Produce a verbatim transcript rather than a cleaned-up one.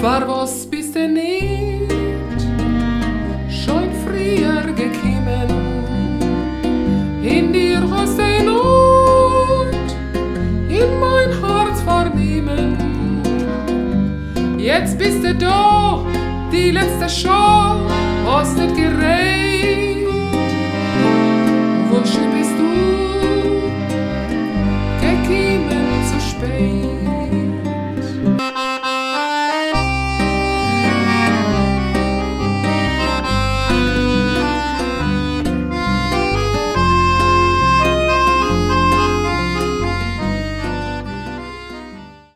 War was bist du nicht schon früher gekommen? In dir hast du Not, in mein Herz vernehmen. Jetzt bist du da, die letzte Schau hast nicht gerecht.